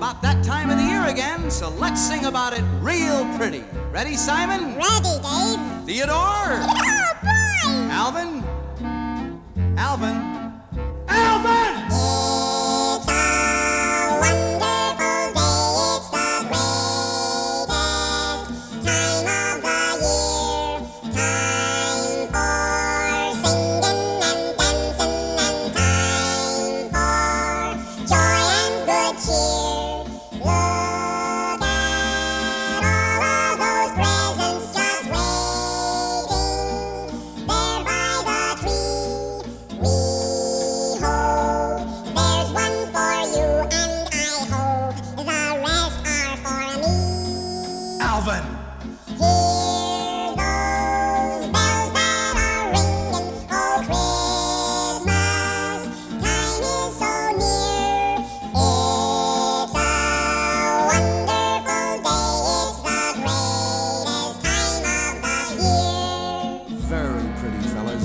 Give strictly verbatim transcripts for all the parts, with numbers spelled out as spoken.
about that time of the year again, so let's sing about it real pretty. Ready, Simon? Ready, Dave. Theodore? Oh, boy! Alvin? Alvin? Alvin! It's a wonderful day. It's the greatest time of the year. Time for singing and dancing and time for joy and good cheer. Look at all of those presents just waiting there by the tree. We hope there's one for you, and I hope the rest are for me. Alvin! Hear those bells that are ringing, oh Christmas time is so near. It's a wonderful day, it's the greatest time of the year. Very pretty, fellas.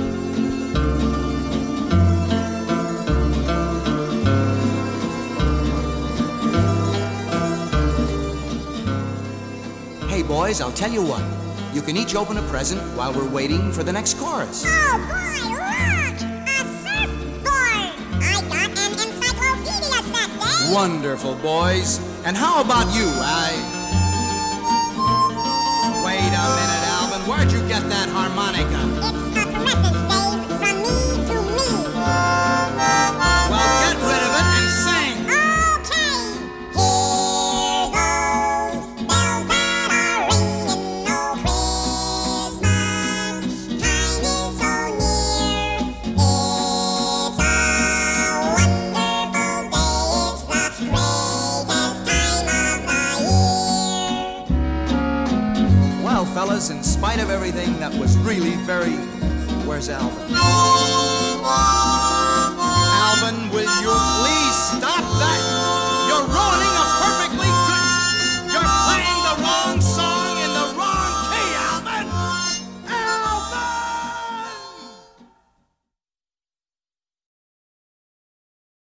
Hey, boys, I'll tell you what. You can each open a present while we're waiting for the next chorus. Oh boy, look! A surfboard! I got an encyclopedia set, Dave! Wonderful, boys. And how about you? I... Wait a minute, Alvin. Where'd you get that harmonica? It's a present, Dave, from me to me. Well, get rid of it and sing. Okay! Hear those bells that are ringing, oh Christmas time is so near. It's a wonderful day, it's the greatest time of the year. Well, fellas, in spite of everything, that was really very... Where's Alvin? Alvin, will